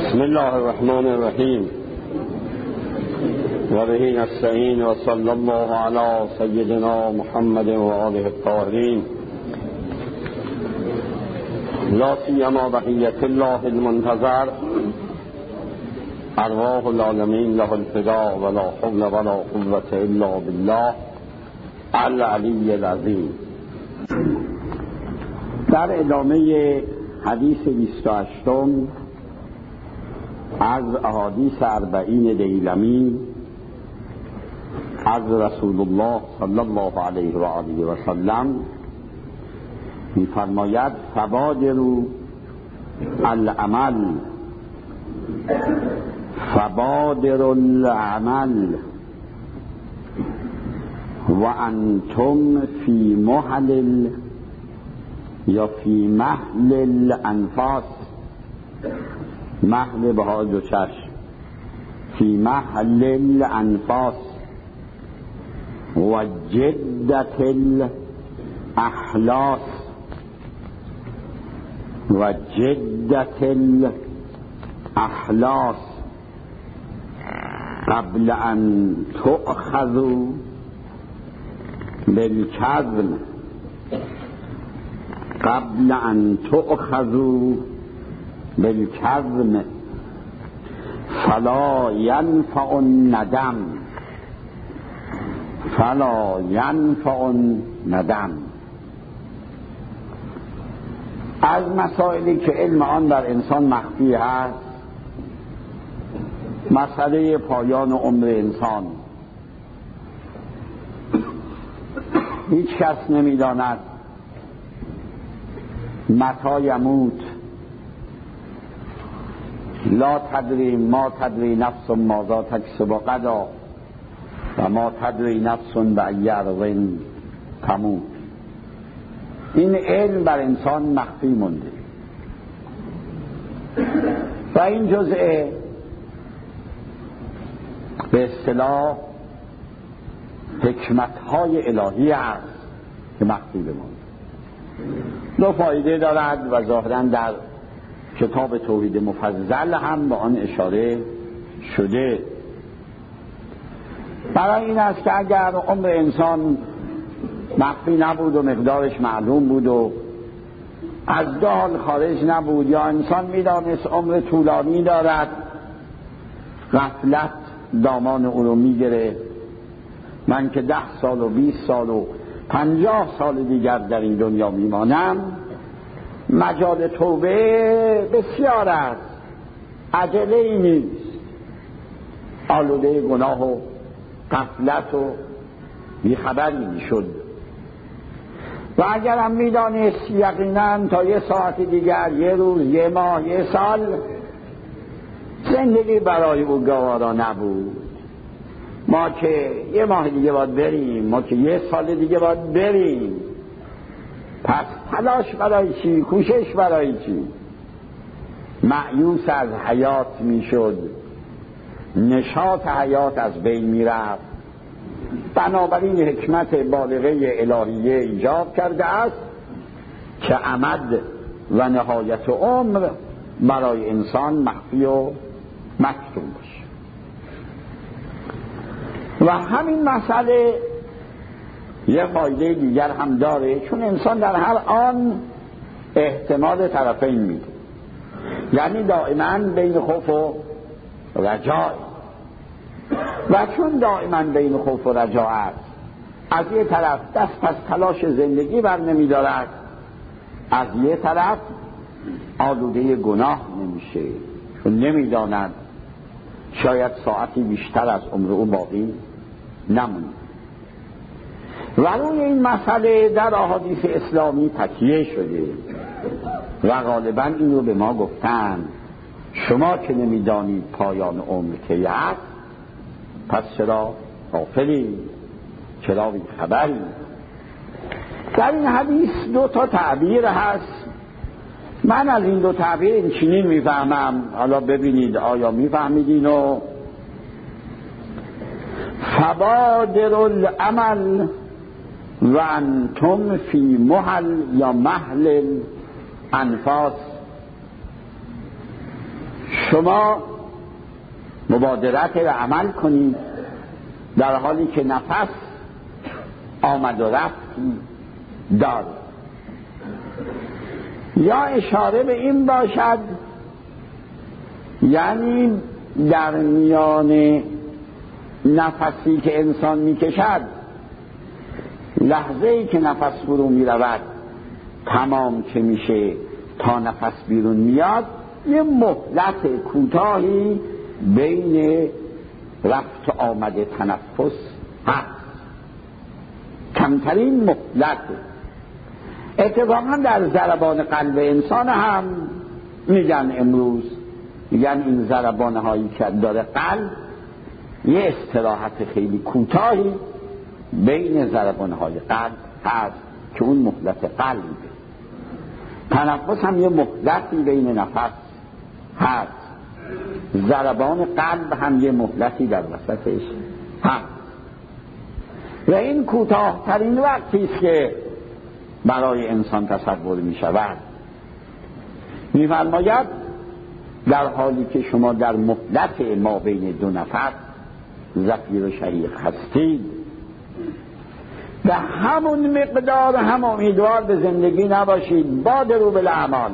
بسم الله الرحمن الرحیم و به نستعین و صلی الله علی سیدنا محمد و آله الطاهرین لا سیما بقیة الله المنتظر ارواح العالمین له الفداء ولا حول ولا قوة الا بالله العلی العظیم. در ادامه حدیث 28 از احادیث 40 دیلمی از رسول الله صلی الله علیه و آله و سلم می‌فرماید فبادروا العمل فبادروا العمل و انتم فی محل یا فی محل الانفاس، محل بها دو چشم، فی محل الانفاس و جدت الاحلاس و جدت الاحلاس قبل ان تؤخذوا بالكظم قبل ان تؤخذوا بالكظم فلا ينفع الندم فلا ينفع الندم. از مسائلی که علم آن در انسان مخفی هست مسئله پایان عمر انسان. هیچ کس نمیداند متی یموت، لا تدری ما تدری نفس ماذا تکسب غدا و ما تدری نفس بأی ارض تموت. این علم بر انسان مخفی مونده و این جزء به اصطلاح حکمت‌های الهی است که مخفی بمانده. دو فایده دارد و ظاهراً در کتاب توحید مفضل هم به آن اشاره شده. برای این است که اگر عمر انسان مخفی نبود و مقدارش معلوم بود و از دو حال خارج نبود، یا انسان میدانست عمر طولانی دارد، غفلت دامان او رو میگرفت، من که 10 سال و 20 سال و 50 سال دیگر در این دنیا میمانم، مجال توبه بسیار است، عجله ای نیست، آلوده گناه و غفلت و بیخبری میشد. و اگر هم میدانست یقینا تا یه ساعت دیگر، یه روز، یه ماه، یه سال زندگی برای او گوارا نبود، ما که یه ماه دیگه باید بریم، ما که یه سال دیگه باید بریم، پس تلاش برای چی؟ کوشش برای چی؟ مایوس از حیات میشد، نشاط حیات از بین میرفت. بنابراین حکمت بالغه الهیه ایجاب کرده است که امد و نهایت عمر برای انسان مخفی و مکتوم باشه. و همین مسئله یه فایده دیگر هم داره، چون انسان در هر آن احتمال طرفین میده، یعنی دائما بین خوف و رجاء. و چون دائما بین خوف و رجاء است، از یه طرف دست پس تلاش زندگی بر نمیدارد، از یه طرف آلوده گناه نمیشه، چون نمیداند شاید ساعتی بیشتر از عمر او باقی نمونه. و روی این مسئله در احادیث اسلامی تکیه شده و غالبا این رو به ما گفتن شما که نمیدانید پایان عمر کی است، پس چرا غافلید، چرا بی خبرید. در این حدیث 2 تعبیر هست. من از این 2 تعبیر این چنین میفهمم، حالا ببینید آیا میفهمید اینو. فبادر العمل و انتم فی محل یا محل انفاس، شما مبادرت به عمل کنید در حالی که نفس آمد و رفتی دارد. یا اشاره به این باشد یعنی در میان نفسی که انسان میکشد، لحظه‌ای که نفس فرو میرود تمام که میشه تا نفس بیرون میاد، یه مهلت کوتاهی بین رفت و آمد تنفس هست، کمترین مهلت. اتفاقا در ضربان قلب انسان هم میگن امروز، میگن این ضربان‌هایی که داره قلب یه استراحت خیلی کوتاهی بین ضربان‌های قلب هست که اون مهلت قلبه. تنفس هم یه مهلتی بین نفس هست، ضربان قلب هم یه مهلتی در وسطش هست و این کوتاه‌ترین وقتی است که برای انسان تصور می شود. می فرماید در حالی که شما در مهلت ما بین دو نفس زفیر و شهیق هستید، به همون مقدار هم امیدوار به زندگی نباشید. بادروا بالاعمال.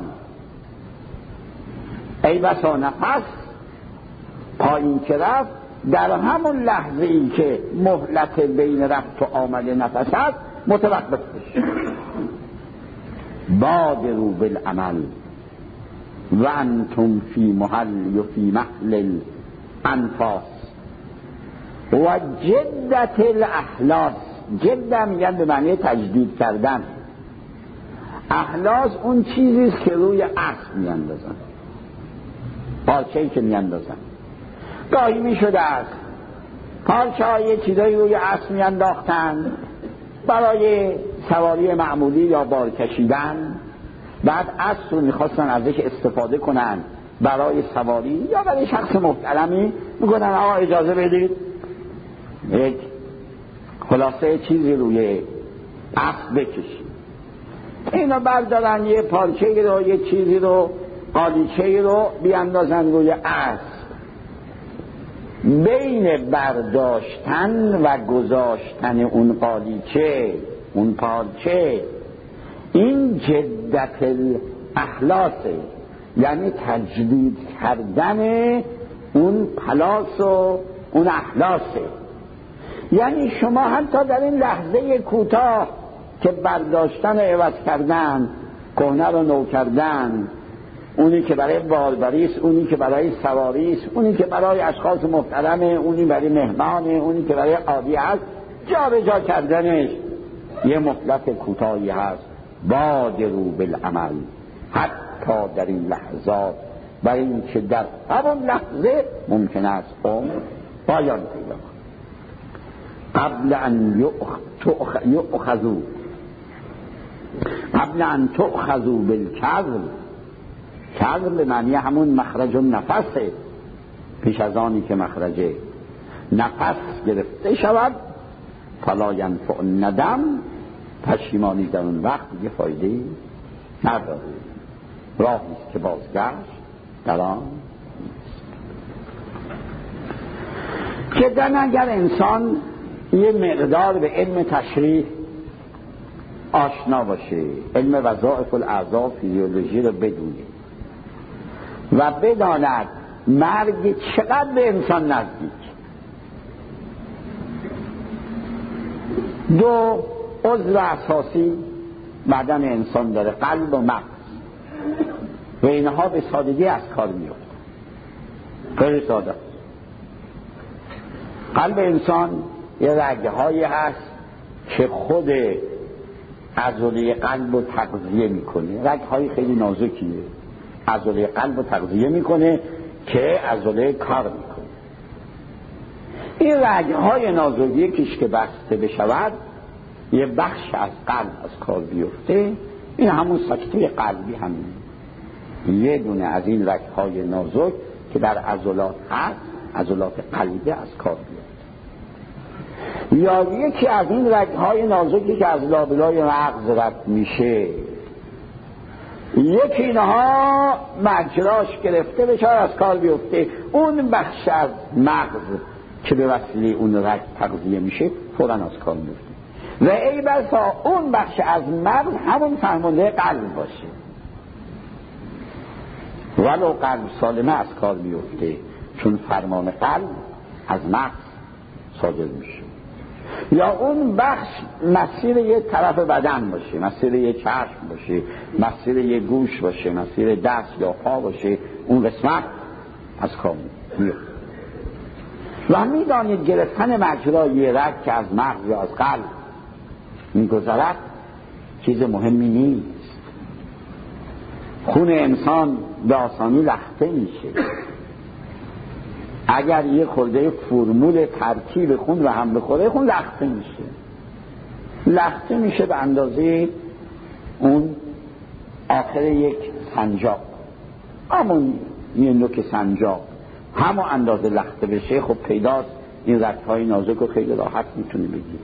ای بسا نفس پایین که رفت، در همون لحظه ای که مهلت بین رفت و آمد نفس هست متوقف بشه. بادروا بالعمل و انتم فی محل و فی محل الانفاس و جدت الاحلاس. جد میگن به معنی تجدید کردن. احلاس اون چیزیست که روی اسب میاندازن، پارچه‌ای که میاندازن. گاهی میشده است پارچه‌های چیزایی روی اسب میانداختن برای سواری معمولی یا بار کشیدن، بعد اسب رو میخواستن ازش استفاده کنن برای سواری یا برای شخص محترمی، میگن آقا اجازه بدید یک خلاصه چیزی روی اسب بکشید. اینو بردارن یه پارچه رو، یه چیزی رو، قالیچه رو بیاندازن روی اسب. بین برداشتن و گذاشتن اون قالیچه، اون پارچه، این جدت الاحلاسه، یعنی تجدید کردن اون پلاس و اون احلاسه. یعنی شما حتی در این لحظه کوتاه که برداشتن و عوض کردن، کهنه رو نو کردن، اونی که برای باربری است، اونی که برای سواری است، اونی که برای اشخاص محترمه، اونی برای مهمانه، اونی که برای عادی است، جا به جا کردنش یه مهلت کوتاهی هست. بادروا بالعمل، حتی در این لحظات، برای این که در همون لحظه ممکن است عمر پایان پیدا کند. قبل ان تؤخذوا بالکظم. کظم به معنی همون مخرج نفسه، پیش از آنی که مخرج نفس گرفته شود. فلا ینفع الندم، پشیمانی در اون وقت دیگه فایده نداره. راهیست که بازگشت در آن نیست. جدا اگر انسان یه مقدار به علم تشریح آشنا باشه، علم وظایف الاعضاء فیزیولوژی رو بدونه و بداند مرگ چقدر به انسان نزدیک. دو عضو اساسی بدن انسان داره، قلب و مغز، و اینها به سادگی از کار میفته. خیلی ساده. قلب انسان یه رگه‌هایی هست که خود عضله قلب رو تغذیه میکنه. رگ‌های خیلی نازکیه، عضله قلب رو تغذیه میکنه که عضله کار میکنه. این رگ‌های نازک یکیش که بسته بشود، یه بخش از قلب از کار بیفته، این همون سکته قلبی همین. یه دونه از این رگ‌های نازک که در عضلات هست، عضلات قلبی از کار بیفته. یا یکی از این رگ‌های نازکی که از لابلای مغز رد میشه، یکی اینها مجراش گرفته بشه از کار بیفته، اون بخش از مغز که به وسیله اون رگ تغذیه میشه فوراً از کار میفته. و ای بسا اون بخش از مغز همون فرمانده قلب باشه، ولو قلب سالمه از کار میفته، چون فرمان قلب از مغز صادر میشه. یا اون بخش مسیر یه طرف بدن باشه، مسیر یه چشم باشه، مسیر یه گوش باشه، مسیر دست یا پا باشه، اون قسمت از کار میفته. و میدانید گرفتن مجرای رگ که از مغز یا از قلب میگذرد چیز مهمی نیست. خون انسان به آسانی لخته میشه. اگر یه خورده فرمول ترکیب خون رو هم بخوره، خون لخته میشه. لخته میشه به اندازه اون آخر یک سنجاق، همون یه نوک سنجاق همون اندازه لخته بشه. خب پیداست این رگ‌های نازک رو خیلی راحت میتونه بگیره.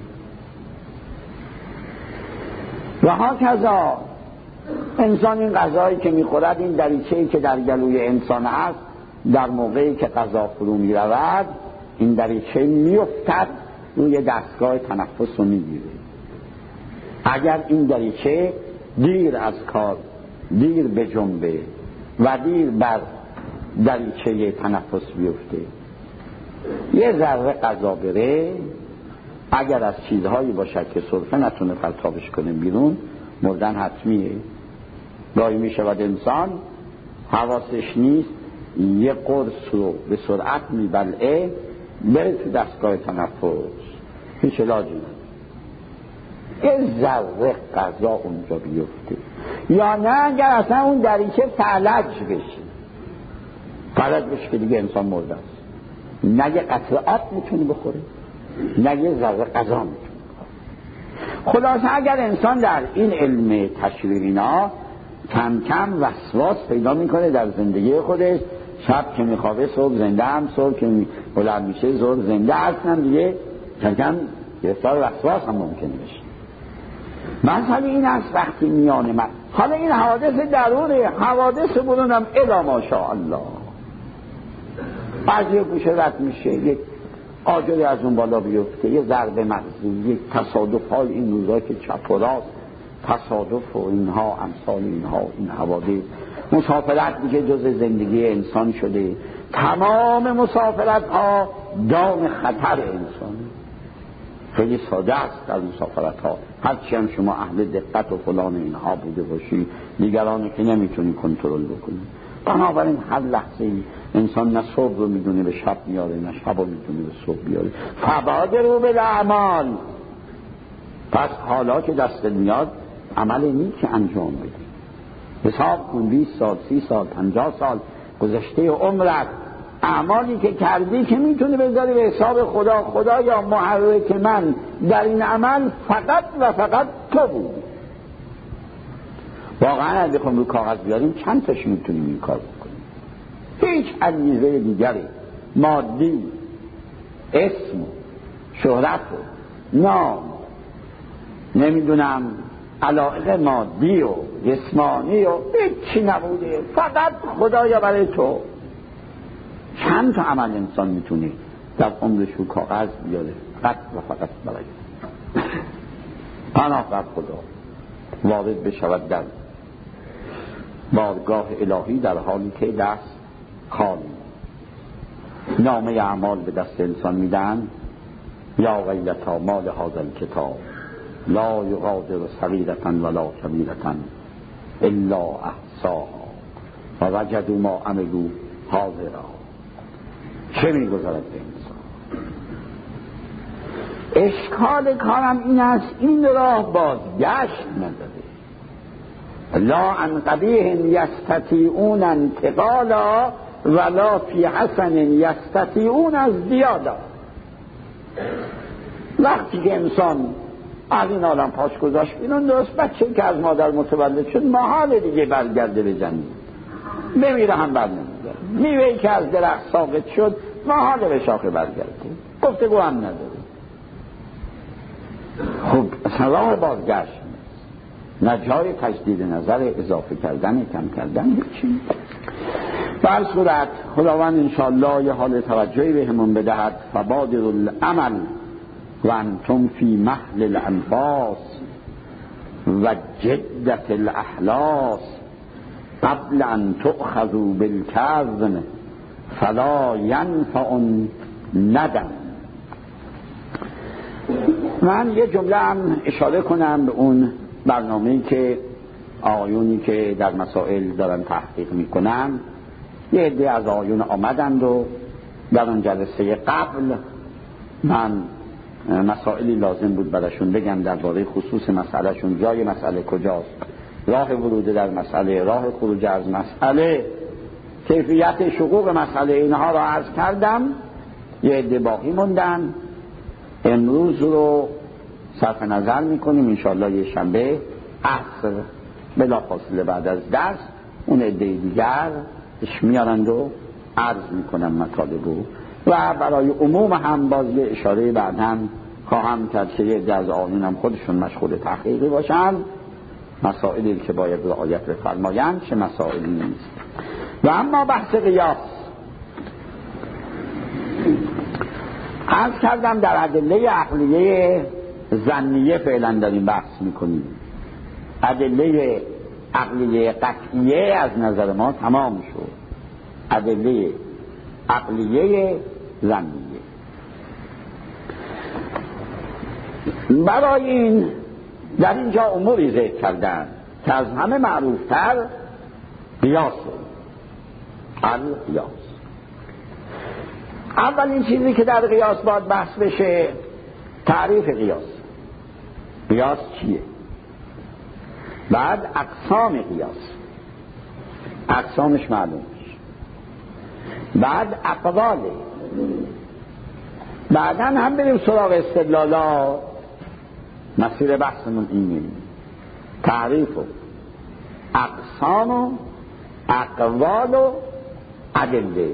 و هاکذا انسان این غذایی که میخورد، این دریچه‌ای که در گلوی انسان هست، در موقعی که غذا فرو میرود این دریچه میافتد روی دستگاه تنفس رو میگیره. اگر این دریچه دیر از کار، دیر به جنبه و دیر بر دریچه تنفس بیفته، یه ذره غذا بره، اگر از چیزهایی باشد که سرفه نتونه پرتابش کنه بیرون، مردن حتمیه. گاهی میشود انسان حواسش نیست، یه قرص رو به سرعت میبلعه بره تو دستگاه تنفس، هیچ علاجی نداره. یه ذره غذا اونجا بیفته. یا نه اگر اصلا اون دریچه فلج بشه که دیگه انسان مرده است، نه یه قطره آب میتونه بخوره، نه یه ذره غذا میتونه بخوره. خلاصه اگر انسان در این علم تشریح اینا کم کم وسواس پیدا میکنه در زندگی خودش، شب که میخوابه صبح زنده هم، صبح که بلند میشه ظهر زنده هستم، دیگه کم کم گرفتار وسواس هم ممکنه بشه. مثلا این است وقتی میان من، حالا این حوادث درونه، حوادث برونم الا ماشاءالله، بعضی گوشه رد میشه، یک آجری از اون بالا بیفته، یه ضربه مغزی، یک تصادف های این روزا که چپ و راست، تصادف و اینها امثال اینها، این حوادث. مسافرت دیگه جز زندگی انسان شده، تمام مسافرت ها دام خطر انسان. خیلی ساده است در مسافرت ها، هرچی هم شما اهل دقت و فلان اینها بوده باشی، دیگرانی که نمیتونی کنترل بکنی. بنابراین هر لحظه ای انسان نه صبح رو میدونه به شب میاره، نه شب رو میدونه به صبح بیاره. فبادروا بالاعمال، پس حالا که دست میاد عمل نیک انجام بده. حساب کن 20 سال، 30 سال، 50 سال گذشته عمرت، اعمالی که کردی که میتونی بذاری به حساب خدا. خدا یا محرک من در این عمل فقط و فقط تو بود. واقعا اگه بخوام رو کاغذ بیاریم چند تاش میتونیم این کار بکنیم. هیچ انگیزه دیگری، مادی، اسم، شهرت، نام، نمیدونم علایق مادی و جسمانی و هیچی نبوده، فقط خدایا برای تو. چند تا عمل انسان میتونه در عمرش رو کاغذ بیاره، فقط و فقط برای پناه بر خدا وارد بشود در بارگاه الهی در حالی که دست خالی. نامه اعمال به دست انسان میدن، یا ویلتا ما لهذا الکتاب لا یغادر صغیرة ولا کبیرة الا احصاها و وجدوا ما عملوا حاضرا. چه میگذارد به انسان؟ اشکال کارم این است این راه بازگشت نداره. لا عن قبیح یستطیعون انتقالا ولا فی حسن یستطیعون ازدیادا. وقتی که انسان از این عالم پاش گذاشت بیرون، درست بچه که از مادر متولد شد محال دیگه برگرده به جنین، بمیره هم بر نمیگرده. میوهی که از درخت ساقط شد محال به شاخه برگرده، گفتگو هم نداره. خب اصلا راه بازگشت نیست. نه جای تجدید نظر، اضافه کردن، کم کردن، هیچی. به هر صورت خداوند انشاءالله یه حال توجهی به همون بدهد. فبادر العمل و انتم فی محل الانفاس و جدت الاحلاس قبل ان تؤخذوا بالکظم فلا ینفع ندم. من یه جمله هم اشاره کنم به اون برنامه‌ای که آقایونی که در مسائل دارن تحقیق میکنن، یه عده از آقایون آمدند و در اون جلسه قبل من مسائلی لازم بود براشون بگم درباره خصوص مسئلهشون، جای مسئله کجاست، راه ورود در مسئله، راه خروج از مسئله، کیفیت شقوق مسئله، اینها را عرض کردم. یه عده باقی موندن. امروز رو صرف نظر میکنیم انشاءالله یه شنبه عصر بلافاصله بعد از درس اون عده دیگر اش میارند و عرض میکنن مطالب رو، و برای عموم هم باز یه اشاره بعداً خواهم کرد که یه عده از آقایون هم خودشون مشغول تحقیقی باشن، مسائلی که باید رعایت بفرمایند چه مسائلی نیست. و اما بحث قیاس عرض کردم در ادله عقلیه ظنیه فعلا داریم بحث میکنیم. ادله عقلیه قطعیه از نظر ما تمام شد. ادله عقلیه ظنیه. برای این در اینجا اموری ذکر کردن که از همه معروفتر قیاس. القیاس اولین چیزی که در قیاس باید بحث بشه تعریف قیاس. قیاس چیه؟ بعد اقسام قیاس، اقسامش معلوم میشه. بعد اقواله. بعدا هم بریم سراغ استدلالا. مسیر بحثمون اینه: تعریف و اقسام و اقوال و ادله.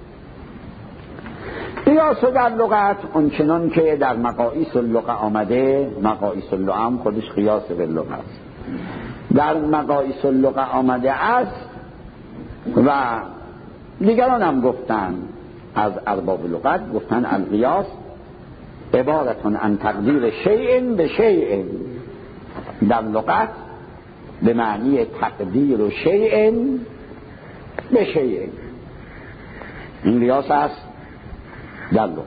قیاس در لغت اونچنان که در مقاییس اللغه آمده، مقاییس اللغه هم خودش قیاس به لغت است، در مقاییس اللغه آمده است و دیگران هم گفتن از ارباب لغت، گفتن القیاس عبارتون عن تقدیر شیء به شیء. در لغت به معنی تقدیر شیء به شیء، این قیاس است در لغت.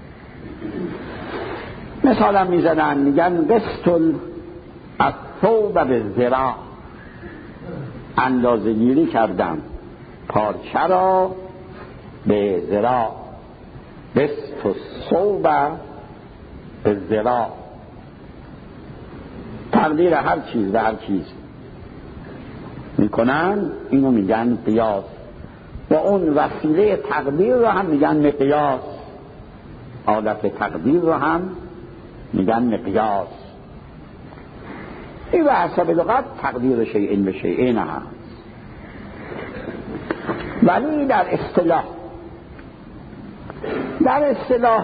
مثلا میزنن میگن قسط الثوب بالذراع، اندازه گیری کردم پارچه را به ذراع. قسط الثوب بالذراع، تقدیر هر چیز به هر چیز میکنن، اینو میگن قیاس. و اون وسیله تقدیر رو هم میگن مقیاس، آلت تقدیر رو هم میگن مقیاس. این به حسب لغت تقدیر شیئین به شیئین هست. ولی در اصطلاح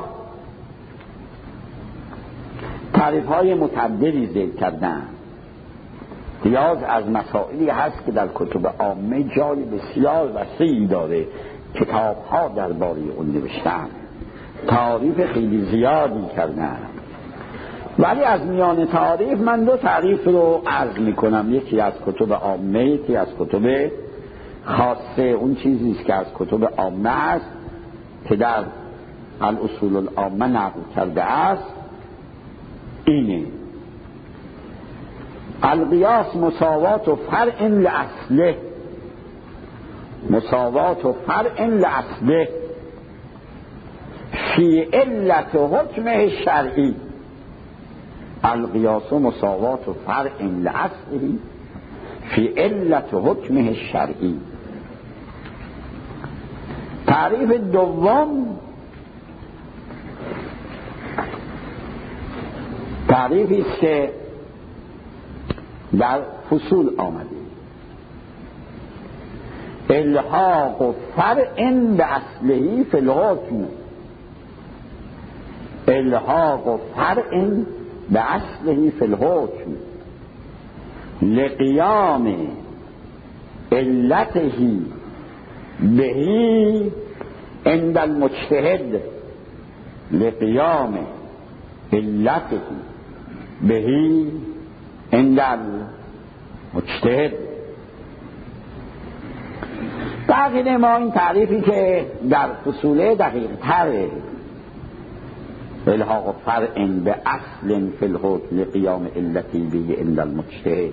تعریف های متعددی ذکر کردن. قیاس از مسائلی هست که در کتب عامه جای بسیار وسیعی داره، کتاب ها درباره اون نوشتن، تعریف خیلی زیادی کردن. ولی از میان تعریف من دو تعریف رو عرض میکنم، یکی از کتب عامه، یکی از کتب خاصه. اون چیزیست که از کتب عامه است که در الاصول العامه نقل کرده است اینه: القیاس مساوات و فرع لأصله، مساوات و فرع لأصله فی علت حکمه شرعی. القیاس مساوات و فرع لأصله فی علت حکمه شرعی. تعریف دوم تعریفی است که در فصول آمده: الحاق فرع باصله فی الحکم. الحاق فرع باصله فی الحکم لقیام علته بهی عند المجتهد، لقیام علته بهی عند المجتهد. بقیه ما این تعریفی که در فصوله دقیق تره، الحاق فرع به اصل فی الحکم لقیام علتی به عند المجتهد.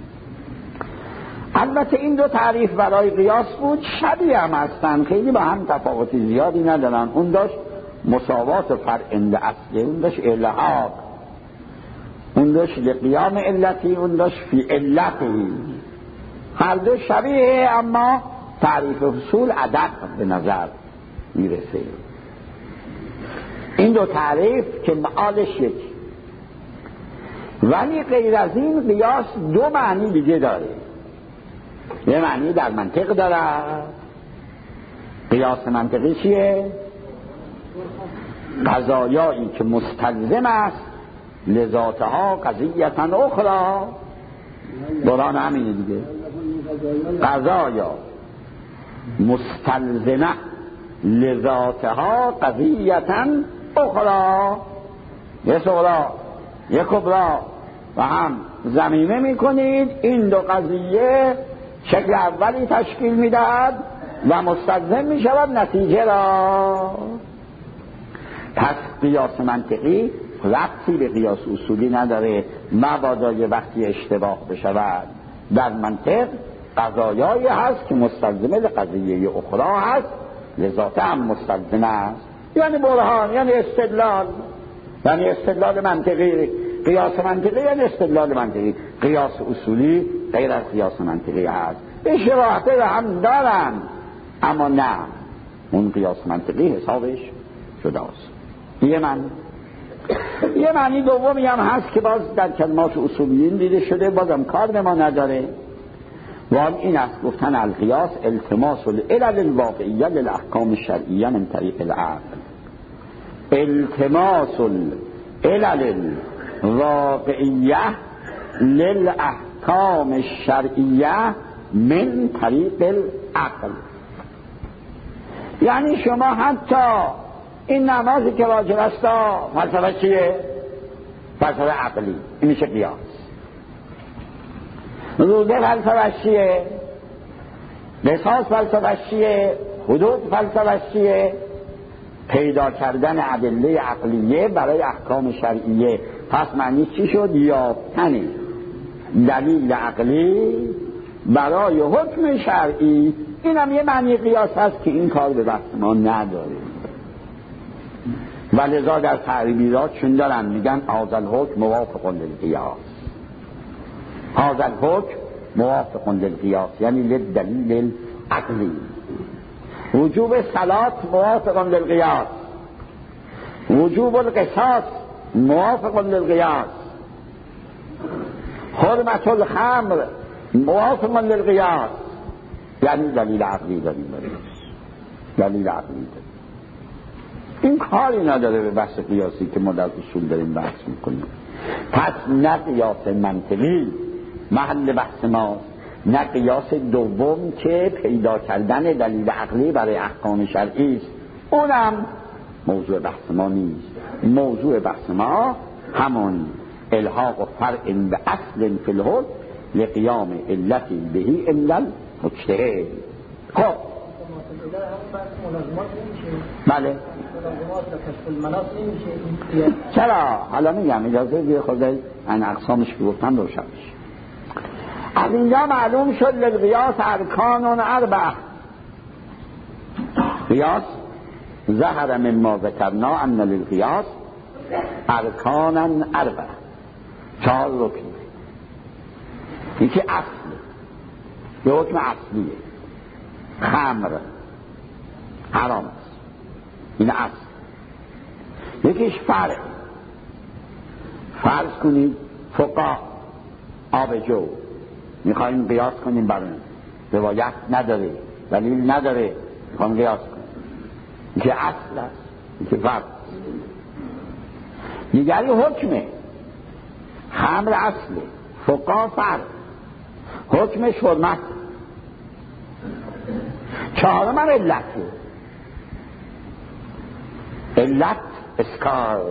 البته این دو تعریف برای قیاس بود، شبیه هم هستن، خیلی با هم تفاوت زیادی ندارن. اون داشت مساوات فرع به اصل، اون داشت الحاق، اون داشت لقیام علتی، اون داشت فی علتی. هر دو شبیه، اما تعریف فصول ادق به نظر میرسه. این دو تعریف که معالش یک، ولی غیر از این قیاس دو معنی دیگه داره. یه معنی در منطق داره. قیاس منطقی چیه؟ قضایایی که مستلزم است لذاتها قضیتا اخرى. دوران همینه دیگه، قضایا مستلزمه لذاتها قضیتا اخرى، یه صغرا یه کبرا و هم ضمیمه میکنید. این دو قضیه شکل اولی تشکیل میدهد و مستلزم میشود نتیجه را. پس قیاس منطقی ربطی به قیاس اصولی نداره، مبادا یه وقتی اشتباه بشود. در منطق قضایایی هست که مستلزمه لقضیه اخرى هست، لذات هم مستلزم است. یعنی برهان، یعنی استدلال، یعنی استدلال منطقی. قیاس منطقی یعنی استدلال منطقی. قیاس اصولی غیر از قیاس منطقی هست. این شباهته رو هم دارن، اما نه، اون قیاس منطقی حسابش شده است. یه معنی دومی هم هست که باز در کلمات اصولیین دیده شده، بازم کار به ما نداره، و این است گفتن القیاس التماس العلل الواقعیه للاحکام الشرعیه من طریق العقل. التماس العلل الواقعیه للاحکام الشرعیه من طریق العقل. یعنی شما حتی این نمازی که واجب است فلسفه چیه؟ فلسفه عقلی، این میشه قیاس. روزه فلسفه چیه؟ قصاص فلسفه چیه؟ حدود فلسفه چیه؟ پیدا کردن ادله عقلیه برای احکام شرعیه. پس معنی چی شد؟ یافتن دلیل عقلی برای حکم شرعی. این هم یه معنی قیاس هست که این کار به بحث ما نداره، و لذا در تعریبیات چون دارن میگن هذا الحکم موافق للقیاس، هذا الحکم موافق للقیاس، یعنی للدلیل عقلی. وجوب صلات موافق للقیاس، وجوب القصاص موافق للقیاس، حرمت الخمر موافق للقیاس، یعنی دلیل عقلی داریم، دلیل عقلی داریم. این کاری نداره به بحث قیاسی که ما در اصول داریم بحث میکنیم. پس نه قیاس منطقی محل بحث ماست، نه قیاس دوم که پیدا کردن دلیل عقلی برای احکام شرعی است، اونم موضوع بحث ما نیست. موضوع بحث ما همون الحاق و فرع به اصل فی الحکم لقیام علت بهی عند المجتهد. خب بله چرا؟ حالا میگم، اجازه بیا خود این اقسامش که گفتم روشن بشه. از اینجا معلوم شد للقیاس ارکان اربع. قیاس ظهر مما ذکرنا ان للقیاس ارکان اربع، 4 رکن. یکی اصل، یه حکم اصلیه، خمر حرام است، این اصل. یکیش فرع، فرض کنید فقها آبجو میخواییم قیاس کنیم بر اون، روایت نداره، دلیل نداره، میخواییم قیاس کنیم. یکی اصل است، یکی فرع. دیگری حکمه، خمر اصله، فقها فرع. حکمش حرمت. چهارم هم علت، علت اسکار.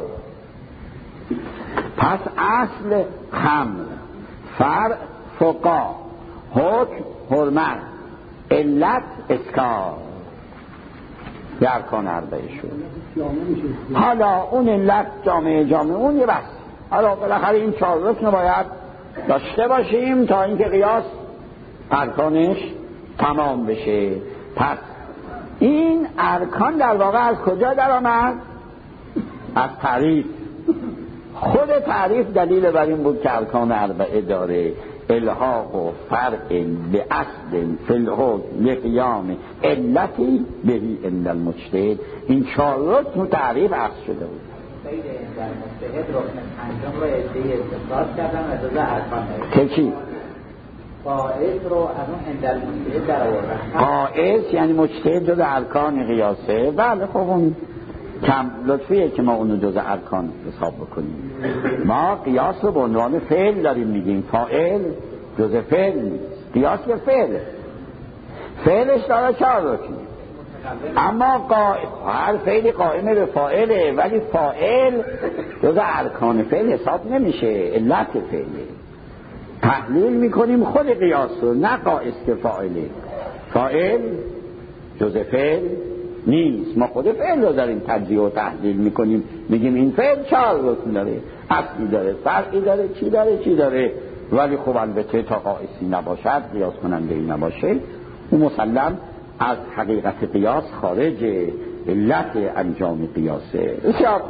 پس اصل خمر، فرع فقا، حکم حرمت، علت اسکار، در ارکان اربعه شد. حالا اون علت جامعه اون یه بس. حالا بالاخره این 4 رکن باید داشته باشیم تا اینکه قیاس ارکانش تمام بشه. پس این ارکان در واقع از کجا در آمد؟ از تعریف. خود تعریف دلیل بر این بود که ارکان اربعه داره. الحاق و فرع به اصل فی الحکم لقیام علتی بهی عند المجتهد. این 4 رکن تعریف اصل شده بود. خیلی در مجتهد رکن پنجم رو ادعای استخراج کردن و جزء ارکان که چی؟ قائز رو از اون عند المجتهد در آوردن. قائز یعنی مجتهد جزء ارکان قیاسه. بله خب اون کم لطفیه که ما اونو جزء ارکان حساب بکنیم. ما قیاس رو به عنوان فعل داریم میگیم، فاعل جزء فعل نیست. قیاس به فعله، فعلش داره 4 رکن. اما هر فعلی قائمه به فاعله، ولی فاعل جزء ارکان فعل حساب نمیشه، علت فعله. تحلیل میکنیم خود قیاس رو، نه قائس که فاعله. فاعل جزء فعل نیست. ما خود فعل رو داریم تجزیه و تحلیل میکنیم، میگیم این فعل 4 رکن داره، اصلی داره، فرعی داره، چی داره. ولی خب البته تا قائسی نباشد، قیاس کننده ای نباشه، اون مسلم از حقیقت قیاس خارج، علت انجام قیاسه. بسیار.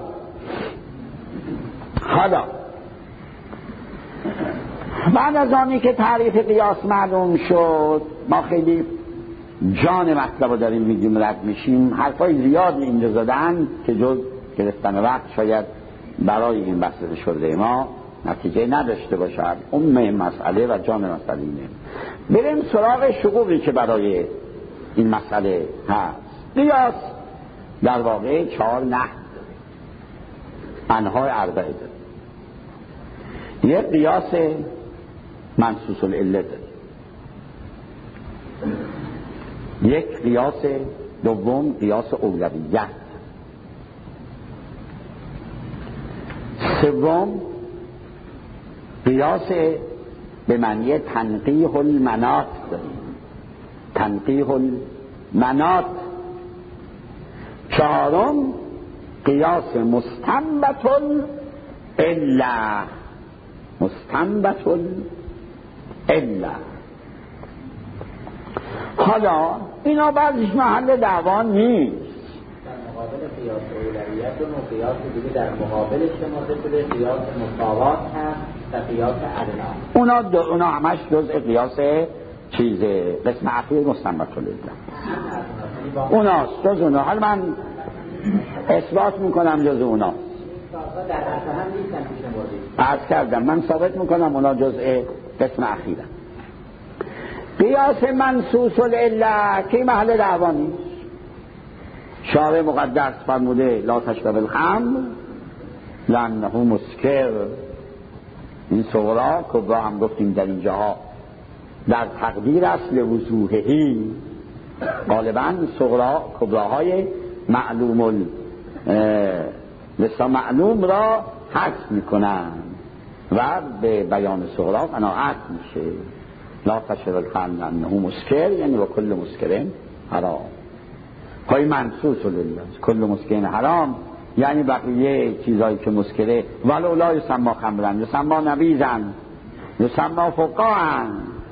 حالا بعد از آنی که تعریف قیاس معلوم شد، ما خیلی جان مطلب رو داریم میگیم، رد میشیم. حرفای زیادی اینجا زدن که جز گرفتن وقت شاید برای این بحث شده ما نتیجه نداشته باشد. مسئله و جان مسئله اینه. بریم سراغ شقوقی که برای این مسئله هست. قیاس در واقع 4 نحو انواع اربعه داره. یک قیاس منصوص العله داره، یک قیاس دوم قیاس اولویت، سوم قیاس به معنی تنقیح المناط داریم، تنقیح المناط. چهارم قیاس مستنبط العله، مستنبط العله. حالا اینا بعضیش محل دعوا نیست. در مقابل قیاس اولویت و قیاس دیگه در مقابلش شمرده شده قیاس مساوات هست و قیاس ادنا. اونا همش جزء قیاس چیزه، قسم اخیر مستنبط العله اوناست، جز اونا. حالا من اثبات میکنم جز اونا. در اصل هم نیستن که شمرده. عرض کردم من ثابت میکنم اونا جزء قسم اخیرن. قیاس منصوص العله که محل دعوا نیست. شارع مقدس فرموده لا تشرب الخمر لانه مسکر. این صغرا کبرا هم گفتیم در اینجاها در تقدیر است لوضوحهی. غالبا صغرا کبراهای معلوم معلوم را حذف میکنن و به بیان صغرا قناعت میشه. لا تشرب الخمر لانه مسکر یعنی و کل مسکر حرام. پای منصوص العله کل مسکر حرام یعنی بقیه چیزایی که مسکره ولو لا یسمى خمرن یسمى نبیذن یسمى فقاعن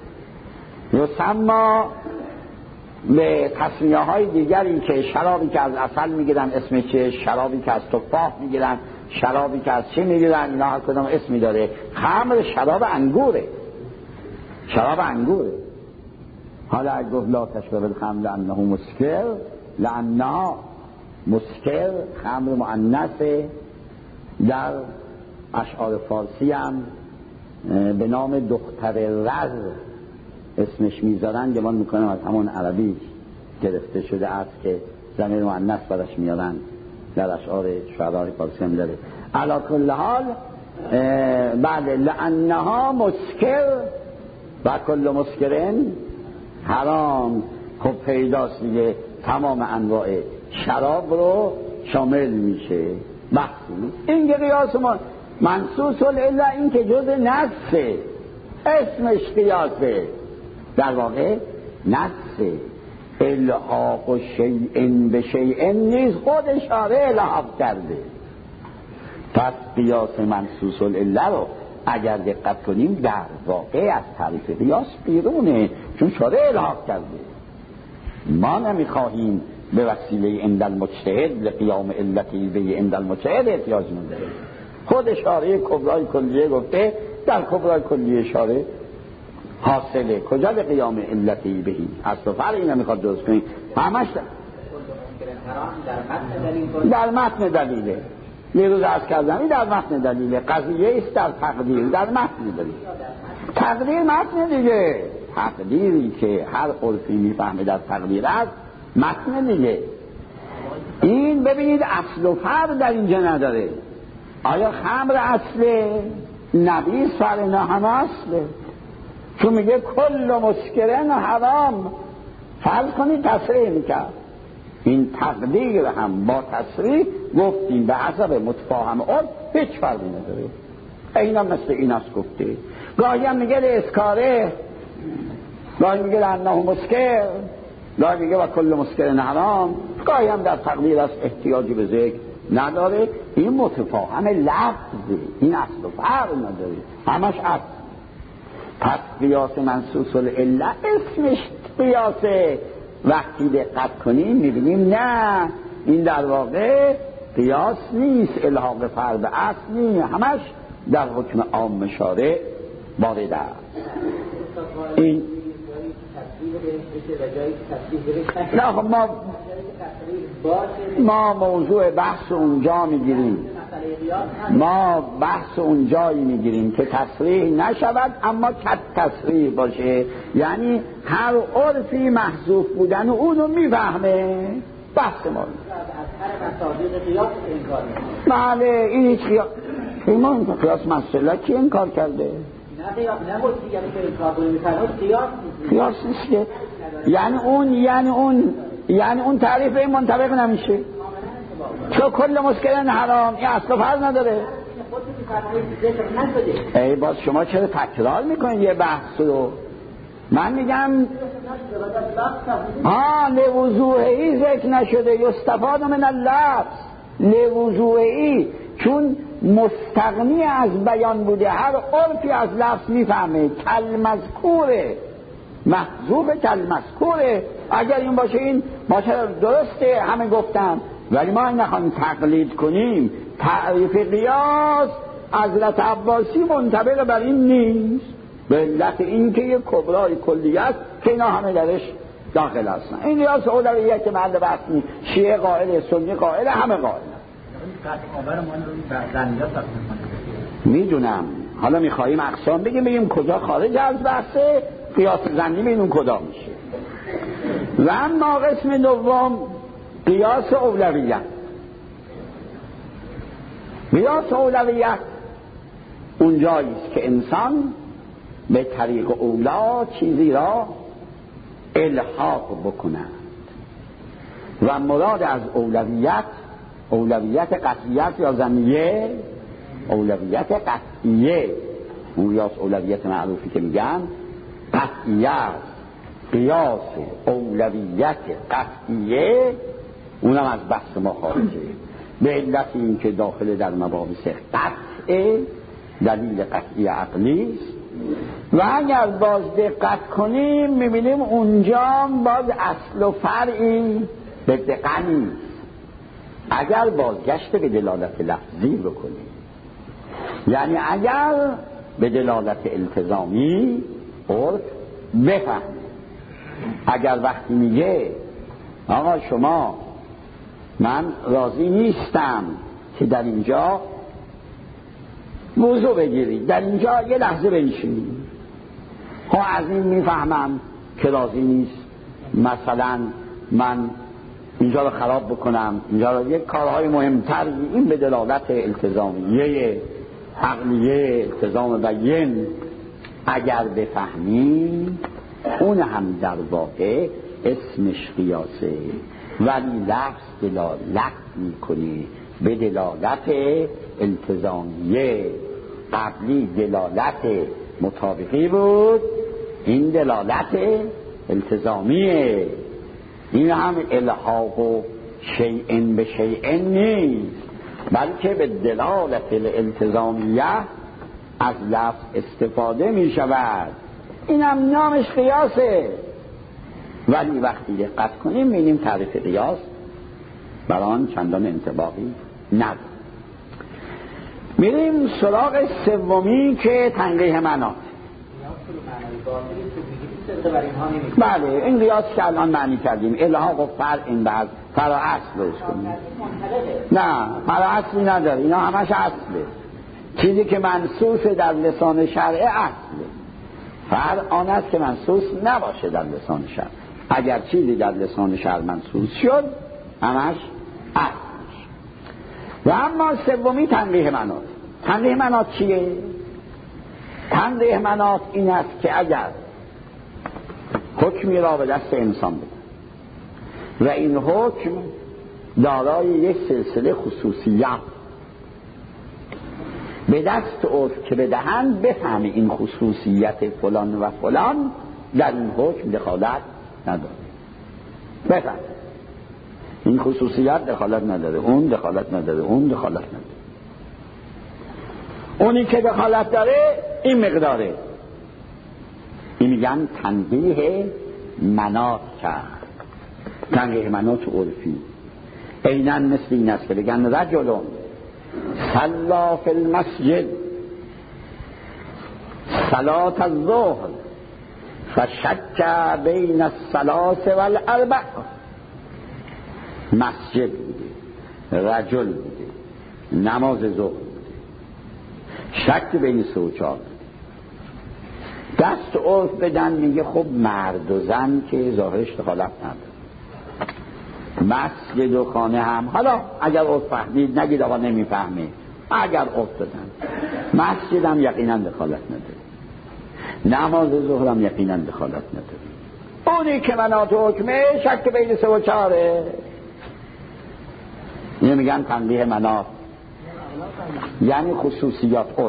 یسمى به تصمیه های دیگری که شرابی که از عسل میگیرن اسم چه، شرابی که از تفاح میگیرن، شرابی که از چه میگیرن، اینا هر کدام اسمی داره. خمر شراب انگوره، شراب انگوره. حالا اگه گفت لا تشرب الخمر لانه مسکر، لانه مسکر خمر مؤنثه. در اشعار فارسی هم به نام دختر رز اسمش میذارن، گمان میکنم از همون عربی گرفته شده است که ضمیر مؤنث برش میارن. در اشعار شعرای فارسی هم داره. علی کل حال بله لانها مسکر و کل مسکرن حرام. خب پیداست دیگه تمام انواع شراب رو شامل میشه. بحثی این که قیاس ما منصوص الا این که جز نصه، اسمش قیاسه، در واقع نصه. الحاق شیء به شیء نیست، خود اشاره الحاق کرده. پس قیاس منصوص الا رو اگر دقت کنیم در واقع از تعریف قیاس بیرونه، چون اشاره الحاق کرده. ما نمیخواهیم به وسیله عند المجتهد لقیام علتی به عند المجتهد احتیاج نداره. خود اشاره کبرای کلیه گفته، در کبرای کلیه اشاره حاصله. کجا به قیام علتی بهی؟ اصل فرقی نمیخواد درست کنیم، همش در متن دلیله. نیروز عرض کردمی در متن دلیله. قضیه است در تقدیر، در متن دلیله. تقدیر متن دیگه، تقدیری که هر عرفی میفهمه در تقدیر است متن دیگه. این ببینید اصل و فرق در اینجا نداره. آیا خمر اصله؟ نبیذ فرق نه، همه اصله. چون میگه کل مسکرن حرام، فرض کنید تصریح میکرد. این تقدیر هم با تصریح گفتیم به حسب متفاهم عرف هیچ فرقی نداره. اینا مثل این است گفته. گاهی هم میگه اسکاره، گاهی میگه انه مسکر، گاهی میگه و کل مسکرن حرام، گاهی هم در تقدیر است احتیاجی به ذکر نداره. این متفاهم لفظه، این اصل و فرق نداره، همش اصل. پس قیاس منصوص الا اسمش قیاسه. وقتی دقت کنیم میبینیم نه، این در واقع قیاس نیست، الحاق فرد اصل نیست، همش در حکم عام شارع وارد است. این نه خب ما موضوع بحث اونجا میگیریم، ما بحث اونجایی میگیریم که تصریح نشود اما کت تصریح باشه، یعنی هر عرفی محذوف بودن اونو میفهمه. بحث ما بله این هیچ قیاس مسئله کی انکار کرده؟ قیاس نیست که یعنی اون تعریف این منطبق نمیشه، چون کل مسکرن حرام این اصلا فرض نداره. ای باز شما چرا تکرار میکنید یه بحث رو؟ من میگم لوضوعی ذکر نشده، یستفاد من اللفظ لوضوعی، چون مستغنی از بیان بوده، هر عرفی از لفظ میفهمه. کلمذکوره، محذوف کلمذکوره. اگر این باشه این باشه درسته، همه گفتم، ولی ما نخواهیم تقلید کنیم. تعریف قیاس حضرت عباسی منطبق بر این نیست، به علت این که یک کبرای کلیه است که اینا همه درش داخل هستن. این قیاس اولویت که محل بحث نیست، شیعه قائل، سنی قائل، همه قائل. میدونم، حالا میخواییم اقسام بگیم کجا خارج از بحثه قیاس ظنی، ببینیم کجا میشه. و اما قسم دوم قیاس اولویت. قیاس اولویت اونجایی است که انسان به طریق اولا چیزی را الحاق بکند و مراد از اولویت قطعیت یا ظنیه، اولویت قطعیه. اون قیاس اولویت معروفی که میگن قطعیت، قیاس اولویت قطعیه، اونم از بحث ما خارجه، به علت این که داخل در مباحث قطعه، دلیل قطعی عقلی است. و اگر باز دقت کنیم میبینیم اونجا باز اصل و فرعی به دقت نیست. اگر بازگشت به دلالت لفظی بکنیم، یعنی اگر به دلالت التزامی عرف بفهم، اگر وقتی میگه آقا شما من راضی نیستم که در اینجا وضو بگیرید، در اینجا یه لحظه بنشینید، خب از این میفهمم که راضی نیست مثلا من اینجا رو خراب بکنم، اینجا رو یک کارهای مهمتر. این به دلالت التزامیه عقلیه، التزام بیان اگر بفهمی اون هم در واقع اسمش قیاسه، ولی لفظ دلالت میکنه به دلالت التزامیه. قبلی دلالت مطابقی بود، این دلالت التزامیه. این هم الحاق و شیئن به شیئن نیست، بلکه به دلالت الالتزامیه از لفظ استفاده می شود. این هم نامش قیاسه، ولی وقتی دقت کنیم می‌بینیم تعریف قیاس بر آن چندان انطباقی نداره. میریم سراغ سومی که تنقیح مناط. بله، این قیاس که الان معنی کردیم الحاق و فرع این بعد فرع اصل روش کنیم. نه، فرع اصلی نداره، اینا همش اصله. چیزی که منصوص در لسان شرع اصله. فرع آن است که منصوص نباشه در لسان شرع. اگر چیزی در لسان شرع منصوص شد همش اصلش. و اما سومی تنقیح مناط. تنقیح مناط چیه؟ تنقیح مناط این است که اگر حکمی را به دست انسان بده و این حکم دارای یک سلسله خصوصیت به دست عرف که بدهند بفهمی این خصوصیت فلان و فلان در این حکم دخالت نداره. بفهم این خصوصیت دخالت نداره، اون دخالت نداره، اون دخالت نداره. اونی که دخالت داره این مقداره. این میگن تنقیح مناط کرد. تنقیح مناط عرفی عیناً مثل این است که بگن رجل صلی فی المسجد صلاة الظهر فشک بین الثلاث والاربع. مسجد بوده، رجل بوده، نماز ظهر بوده، شک بین 3 و 4. دست عرف بدن میگه خب مرد و زن که ظاهرش دخالت نداره، مسجد و خانه هم. حالا اگر عرف فهمید، نگید آقا نمیفهمه، اگر عرف بدن مسجد هم یقینا دخالت نداره، نماز ظهر هم یقینا دخالت نداره. اونی که مناط حکمه شک بین 3 و 4. اینو میگن تنقیح مناط، یعنی خصوصیات عرف.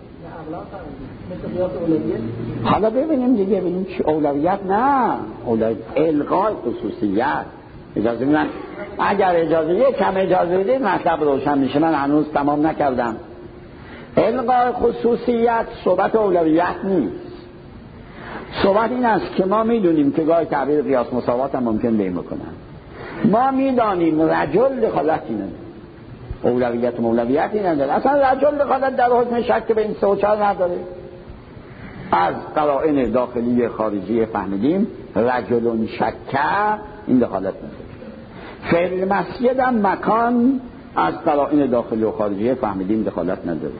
حالا ببینیم دیگه، ببینیم چی اولویت. نه اولویت الغای خصوصیت. اجازه میدن اگر اجازه کم اجازه بدید مطلب روشن میشه. من هنوز تمام نکردم. الغای خصوصیت صحبت اولویت نیست. صحبت این است که ما میدونیم که گاهی تعبیر قیاس مساوات هم ممکن بیم بکنن. ما میدانیم رجل دخالتی نداره، اولویت و مولویتی نداره. اصلا رجل دخالت در حکم شک بین 3 و 4 نداره. از قرائن داخلی خارجی فهمیدیم رجل شک این دخالت نداره. فعل مسجد هم مکان از قرائن داخلی و خارجی فهمیدیم دخالت نداره.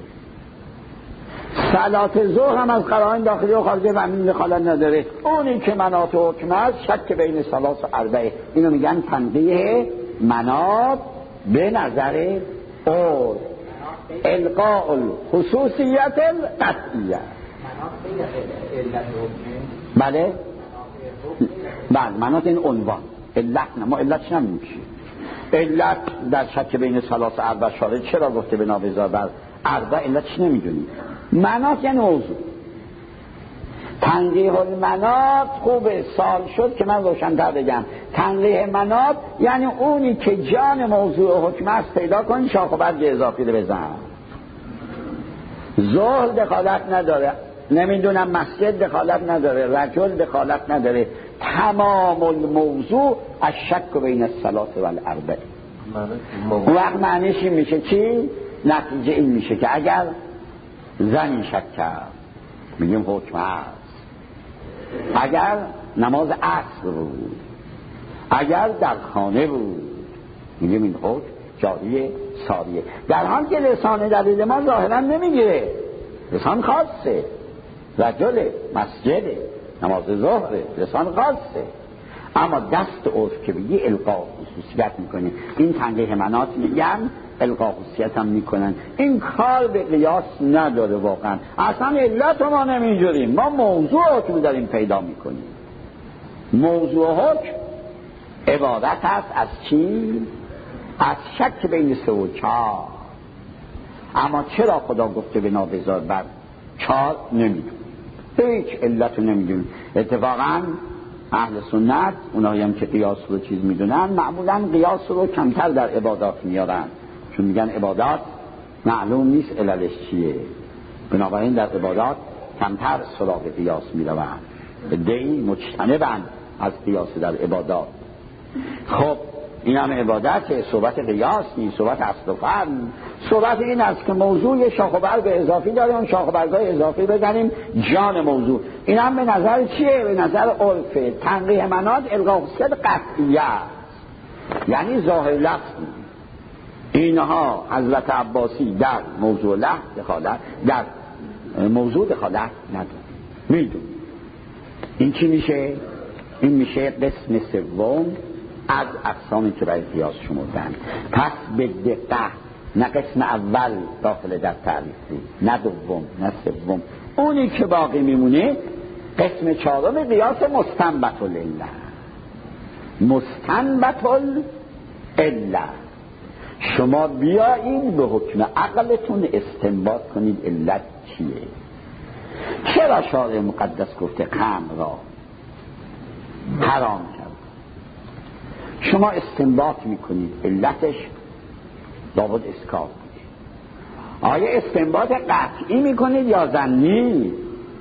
صلات ظهر هم از قرائن داخلی و خارجی فهمیدیم دخالت نداره. اونی که مناط حکم است شک بین 3 و 4. اینو میگن تنقیح مناط به نظر عرف. القاء الخصوصیت القطعیه. بله بله، مناط این عنوان. علت نه، ما علتش نمیدونیم چیه. علت در شک بین 3 و 4 شارع چرا گفته به نابزار بر 4 علتش نمیدونیم. مناط یعنی موضوع. تنقیح المناط خوبه سال شد که من روشن‌تر بگم. تنقیح مناط یعنی اونی که جان موضوع حکم است پیدا کن، شاخ و برگ اضافی رو بزن. ظهر دخالت نداره، نمیدونم مسجد دخالت نداره، رجل دخالت نداره. تمام الموضوع از شک بین 3 و 4. اون وقت معنیش این میشه چی؟ نتیجه این میشه که اگر زنی شک کرد میگیم حکم هست، اگر نماز عصر بود، اگر در خانه بود میگیم این حکم جاری ساریه. در حال که لسان دلیل ما ظاهرا نمیگیره، لسان خاصه، رجل مسجد نماز ظهر لسان خاصه، اما دست عرف که بگی القا خصوصیت میکنه. این تنقیح مناط میگن القا خصوصیت هم میکنن. این کار به قیاس نداره واقعا. اصلا علت ما نمیجوریم، ما موضوع حکم داریم پیدا میکنیم. موضوع حکم عبارت هست از چی؟ از شک بین 3 و 4. اما چرا خدا گفته بنا بذار بر 4 نمیدونیم، هیچ علت رو نمیدونیم. اتفاقا اهل سنت اونایی هم که قیاس رو چیز میدونن معمولا قیاس رو کمتر در عبادات میارن، چون میگن عبادات معلوم نیست علتش چیه، بنابراین در عبادات کمتر سراغ قیاس میرون. عده‌ای مجتنبن از قیاس در عبادات. خب این هم عبادت، صحبت قیاس نیست، صحبت اصل و فرع. صحبت این است که موضوع شاخ و برگ اضافی داره، اون شاخ و برگای اضافی بزنیم جان موضوع. این هم به نظر چیه؟ به نظر عرف تنقیح مناد القا خصوصیت قطعیه است، یعنی ظاهر لفظ. اینها حضرت عباسی در موضوع لفظ دخالت، در موضوع دخالت نداره. میدون این چی میشه؟ این میشه قسم سوم از اقسامی که برای قیاس شمردن. پس به دقت نه قسم اول داخل در تعریف بود، نه دوم، نه سوم. اونی که باقی میمونه قسم 4 قیاس مستنبط العله. مستنبط العله، شما بیایید به حکم عقلتون استنباط کنید علت چیه. چرا شارع مقدس گفته خمر را حرام کرد؟ شما استنباط میکنید علتش لابد اسکار بوده. آیا استنباط قطعی میکنید یا ظنی؟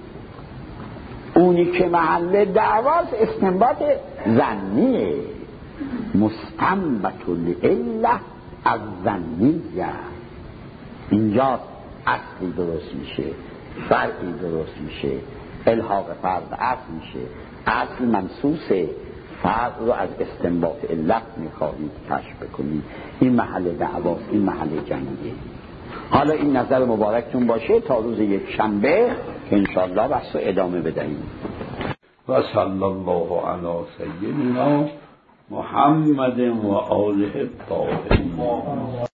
اونی که محل دعواست استنباط ظنیه. مستنبط العله از ظنیه. اینجا اصلی درست میشه، فرعی درست میشه، الحاق فرع به اصل میشه. اصل منصوصه، فرع رو از استنباط علت میخواهید کشف بکنید. این محل دعواست، این محل جنگه. حالا این نظر مبارکتون باشه تا روز یک شنبه که انشاءالله بحث رو ادامه بدهیم. و صلی الله علی سیدنا محمد و آله الطاهرین.